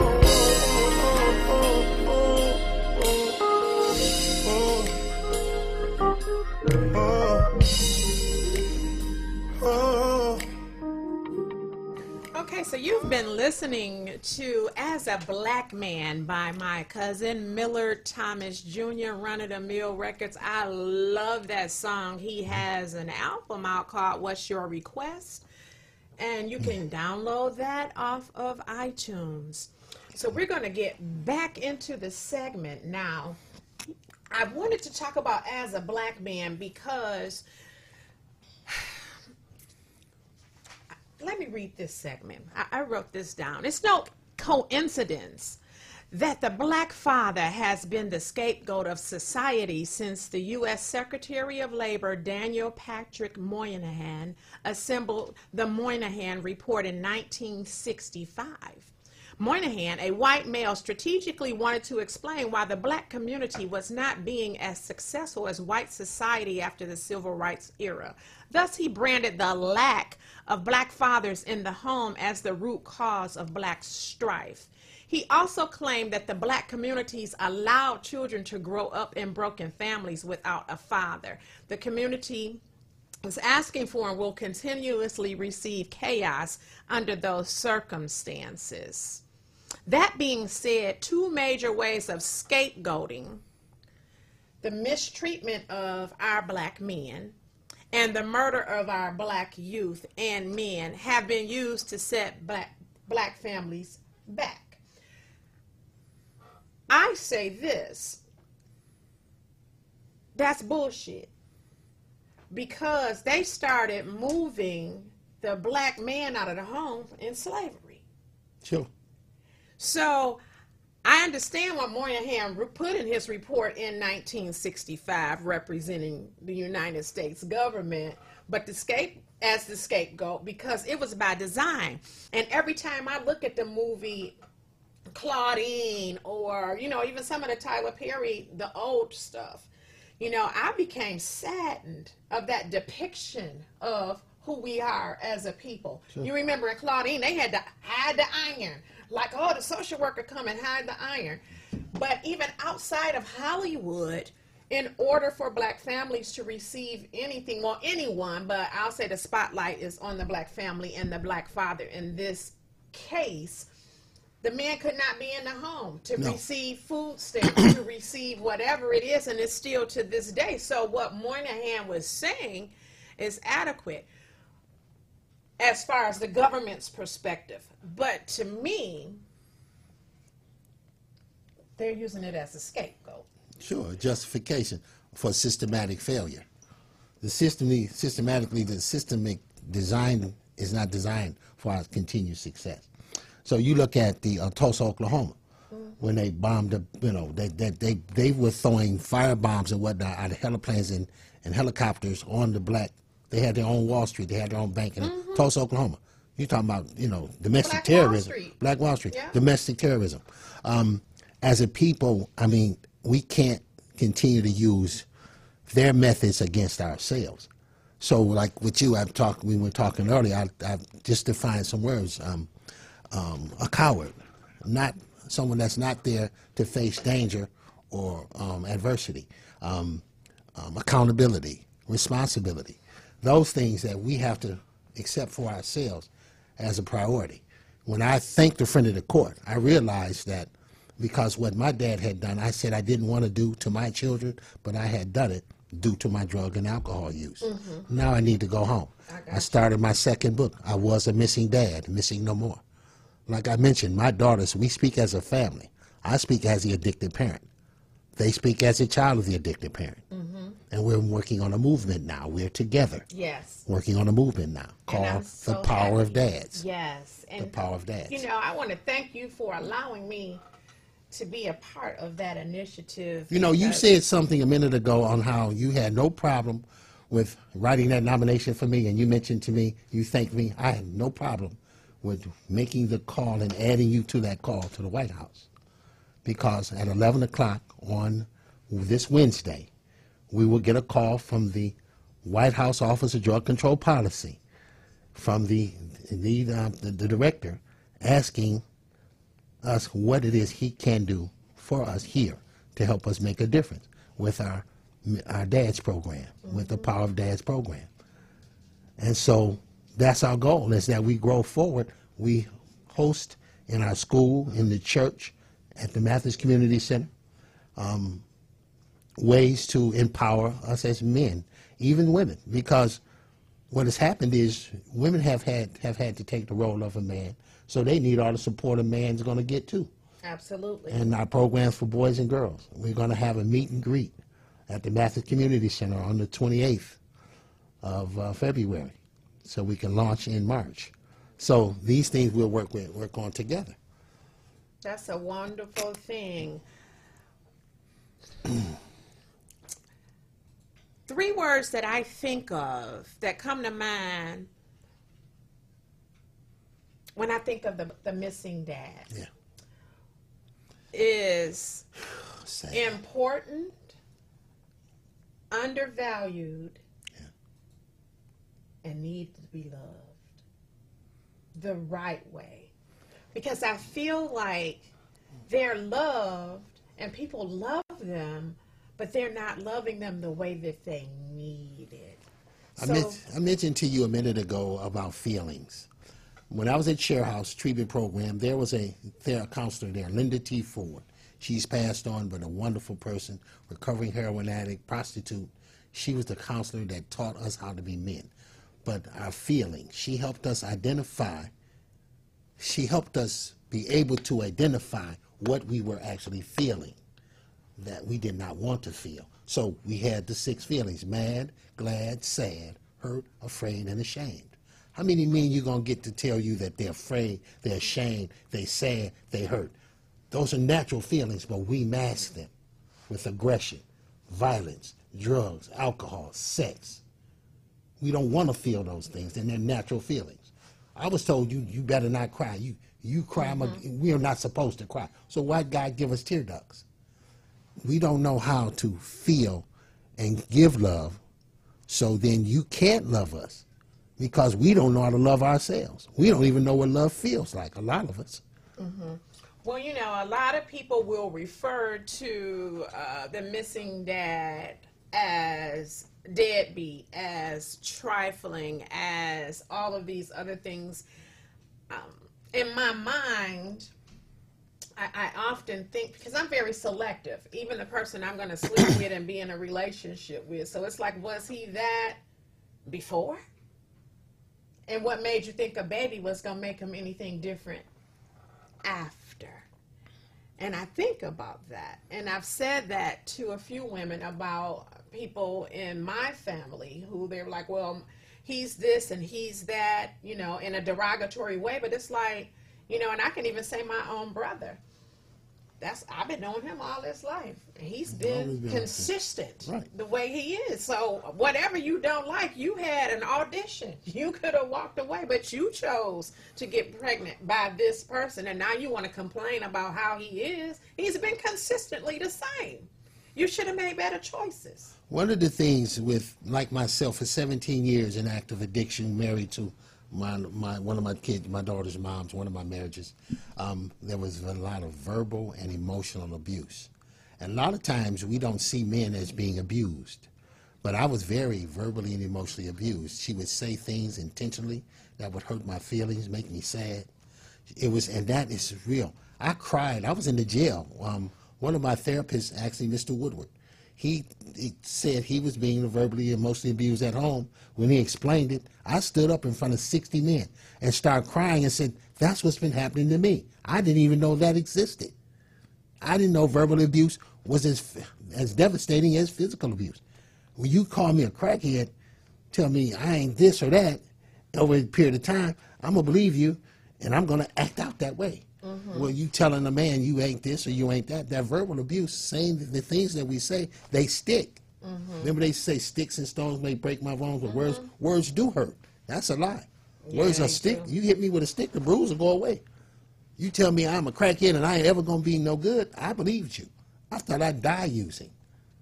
Okay, so you've been listening to As a Black Man by my cousin Millard Thomas Junior, Run of the Mill Records. I love that song. He has an album out called What's Your Request? And you can download that off of iTunes. So we're going to get back into the segment now. I wanted to talk about As a Black Man because, let me read this segment. I, I wrote this down. It's no coincidence that the black father has been the scapegoat of society since the U S Secretary of Labor Daniel Patrick Moynihan assembled the Moynihan Report in nineteen sixty-five. Moynihan, a white male, strategically wanted to explain why the black community was not being as successful as white society after the civil rights era. Thus, he branded the lack of black fathers in the home as the root cause of black strife. He also claimed that the black communities allowed children to grow up in broken families without a father. The community is asking for and will continuously receive chaos under those circumstances. That being said, two major ways of scapegoating the mistreatment of our black men and the murder of our black youth and men have been used to set black, black families back. I say this, that's bullshit, because they started moving the black man out of the home in slavery. Sure. So I understand what Moynihan put in his report in nineteen sixty-five representing the United States government, but the scape as the scapegoat, because it was by design. And every time I look at the movie Claudine, or, you know, even some of the Tyler Perry, the old stuff, you know, I became saddened of that depiction of who we are as a people. Sure. You remember in Claudine, they had to hide the iron. Like, oh, the social worker come and hide the iron. But even outside of Hollywood, in order for black families to receive anything, well, anyone, but I'll say the spotlight is on the black family and the black father in this case, the man could not be in the home to no. receive food stamps, to receive whatever it is, and it's still to this day. So what Moynihan was saying is adequate as far as the government's perspective. But to me, they're using it as a scapegoat. Sure, justification for systematic failure. The system, systematically, the systemic design is not designed for our continued success. So you look at the uh, Tulsa, Oklahoma, mm-hmm. when they bombed, the, you know, they, they they they were throwing fire bombs and whatnot out of heliplanes and, and helicopters on the black. They had their own Wall Street. They had their own bank in mm-hmm. Tulsa, Oklahoma. You're talking about, you know, domestic Black terrorism. Wall Street. Black Wall Street. Yeah. Domestic terrorism. Um, as a people, I mean, we can't continue to use their methods against ourselves. So, like with you, I've talked. We were talking earlier. I, I've just defined some words. Um, um, a coward, not someone that's not there to face danger or um, adversity. Um, um, accountability, responsibility. Those things that we have to accept for ourselves as a priority. When I thanked the friend of the court, I realized that because what my dad had done, I said I didn't want to do to my children, but I had done it due to my drug and alcohol use. Mm-hmm. Now I need to go home. I, I started my second book. I Was a Missing Dad, Missing No More. Like I mentioned, my daughters, we speak as a family. I speak as the addicted parent. They speak as a child of the addicted parent. Mm-hmm. And we're working on a movement now. We're together. Yes. Working on a movement now called so The Power happy. of Dads. Yes. And The Power of Dads. You know, I want to thank you for allowing me to be a part of that initiative. You know, you said something a minute ago on how you had no problem with writing that nomination for me, and you mentioned to me, you thanked me. I had no problem with making the call and adding you to that call to the White House. Because at eleven o'clock on this Wednesday, we will get a call from the White House Office of Drug Control Policy, from the, the, uh, the, the director, asking us what it is he can do for us here to help us make a difference with our, our dad's program, mm-hmm. with the Power of Dads program. And so that's our goal, is that we grow forward. We host in our school, in the church, at the Mathis Community Center, um, ways to empower us as men, even women, because what has happened is women have had have had to take the role of a man, so they need all the support a man's going to get too. Absolutely. And our programs for boys and girls, we're going to have a meet and greet at the Mathis Community Center on the twenty-eighth of uh, February, so we can launch in March. So these things we'll work with, work on together. That's a wonderful thing. Three words that I think of that come to mind when I think of the, the missing dad Yeah. is Sad. important, undervalued, Yeah. and need to be loved the right way. Because I feel like they're loved and people love them, but they're not loving them the way that they need it. I, So, men- I mentioned to you a minute ago about feelings. When I was at Share House Treatment Program, there was a there a counselor there, Linda T. Ford. She's passed on, but a wonderful person, recovering heroin addict, prostitute. She was the counselor that taught us how to be men. But our feelings, she helped us identify, she helped us be able to identify what we were actually feeling that we did not want to feel. So we had the six feelings: mad, glad, sad, hurt, afraid, and ashamed. How many men you gonna get to tell you that they're afraid, they're ashamed, they're sad, they hurt? Those are natural feelings, but we mask them with aggression, violence, drugs, alcohol, sex. We don't want to feel those things, and they're natural feelings. I was told you you better not cry. You you cry, mm-hmm. We are not supposed to cry. So why did God give us tear ducts? We don't know how to feel and give love, so then you can't love us because we don't know how to love ourselves. We don't even know what love feels like, a lot of us. mm-hmm. Well, you know, a lot of people will refer to uh, the missing dad as deadbeat, as trifling, as all of these other things. Um, in my mind, I, I often think, because I'm very selective, even the person I'm going to sleep with and be in a relationship with. So it's like, was he that before? And what made you think a baby was going to make him anything different after? And I think about that. And I've said that to a few women about people in my family who they're like, well, he's this and he's that, you know, in a derogatory way. But it's like, you know, and I can even say my own brother. That's I've been knowing him all his life. He's been, been consistent right. the way he is. So whatever you don't like, you had an audition. You could have walked away, but you chose to get pregnant by this person, and now you want to complain about how he is. He's been consistently the same. You should have made better choices. One of the things with, like myself, for seventeen years in active addiction, married to my, my one of my kids, my daughter's moms, one of my marriages, um, there was a lot of verbal and emotional abuse. And a lot of times we don't see men as being abused. But I was very verbally and emotionally abused. She would say things intentionally that would hurt my feelings, make me sad. It was, and that is real. I cried. I was in the jail. Um, one of my therapists, actually Mister Woodward, He, he said he was being verbally and emotionally abused at home. When he explained it, I stood up in front of sixty men and started crying and said, that's what's been happening to me. I didn't even know that existed. I didn't know verbal abuse was as, as devastating as physical abuse. When you call me a crackhead, tell me I ain't this or that over a period of time, I'm going to believe you, and I'm going to act out that way. Mm-hmm. Well, you telling a man you ain't this or you ain't that, that verbal abuse, saying the things that we say, they stick. Mm-hmm. Remember they say sticks and stones may break my bones, but mm-hmm. words words do hurt. That's a lie. Yeah, words are stick. Do. You hit me with a stick, the bruise will go away. You tell me I'm a crackhead and I ain't ever going to be no good, I believed you. I thought I'd die using.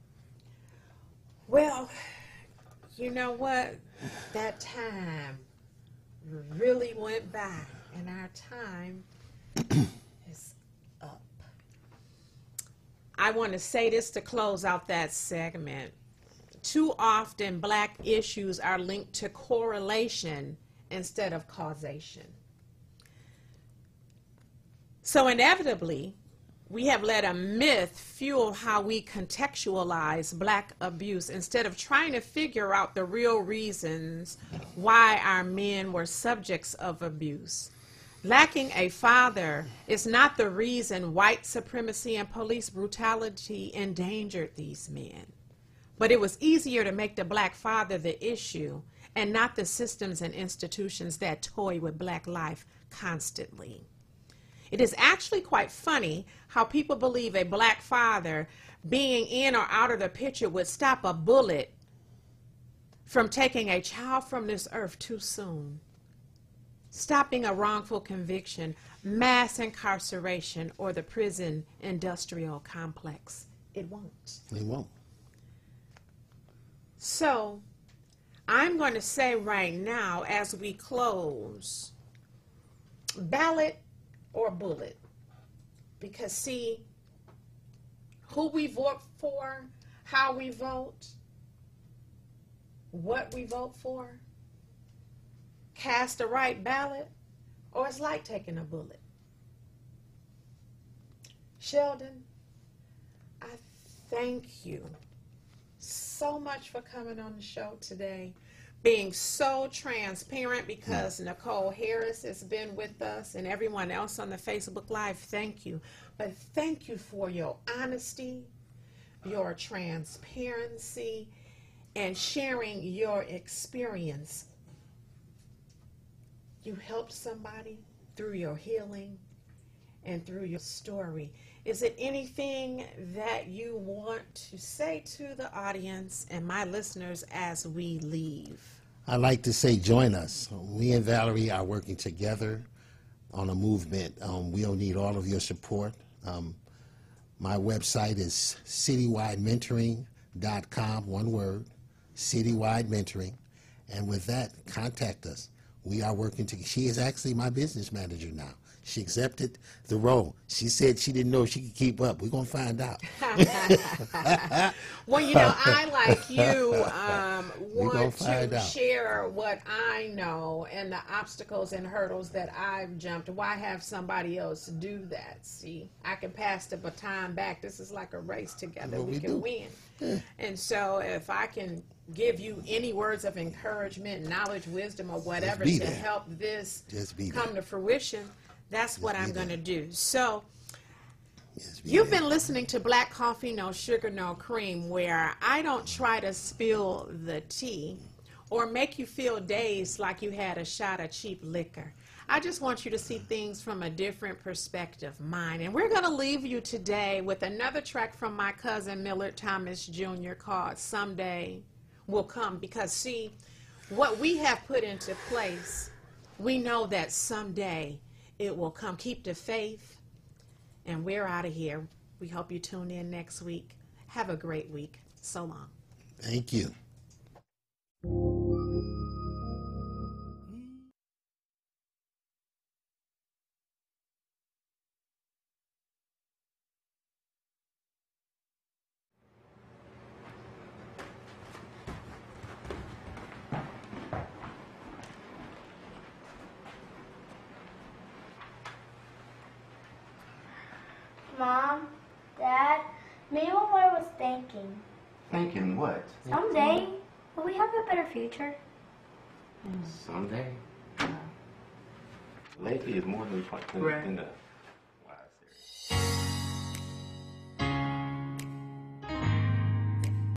Well, you know what? That time really went by, and our time is up. I want to say this to close out that segment. Too often, black issues are linked to correlation instead of causation. So inevitably, we have let a myth fuel how we contextualize black abuse instead of trying to figure out the real reasons why our men were subjects of abuse. Lacking a father is not the reason white supremacy and police brutality endangered these men. But it was easier to make the black father the issue and not the systems and institutions that toy with black life constantly. It is actually quite funny how people believe a black father being in or out of the picture would stop a bullet from taking a child from this earth too soon, stopping a wrongful conviction, mass incarceration, or the prison industrial complex. It won't. It won't. So I'm going to say right now as we close, ballot or bullet. Because see, who we vote for, how we vote, what we vote for, cast the right ballot, or it's like taking a bullet. Sheldon, I thank you so much for coming on the show today, being so transparent, because Nicole Harris has been with us and everyone else on the Facebook Live. Thank you. But thank you for your honesty, your transparency, and sharing your experience. You helped somebody through your healing and through your story. Is it anything that you want to say to the audience and my listeners as we leave? I'd like to say join us. We and Valerie are working together on a movement. Um, we'll need all of your support. Um, my website is citywide mentoring dot com, one word, Citywide Mentoring. And with that, contact us. We are working together. She is actually my business manager now. She accepted the role. She said she didn't know she could keep up. We're going to find out. Well, you know, I, like you, um, want to out. share what I know and the obstacles and hurdles that I've jumped. Why have somebody else do that? See, I can pass the baton back. This is like a race together. We, we can do. win. Yeah. And so if I can give you any words of encouragement, knowledge, wisdom, or whatever to there. help this Just be come there. to fruition, that's Just what be I'm going to there. do. So Yes, we you've have. been listening to Black Coffee, No Sugar, No Cream, where I don't try to spill the tea or make you feel dazed like you had a shot of cheap liquor. I just want you to see things from a different perspective, mine. And we're going to leave you today with another track from my cousin Millard Thomas Junior called Someday Will Come. Because see, what we have put into place, we know that someday it will come. Keep the faith. And we're out of here. We hope you tune in next week. Have a great week. So long. Thank you. Mom, Dad, maybe what I was thinking. Thinking what? Someday, will we have a better future? Someday. Lately is more than, than, Right. than the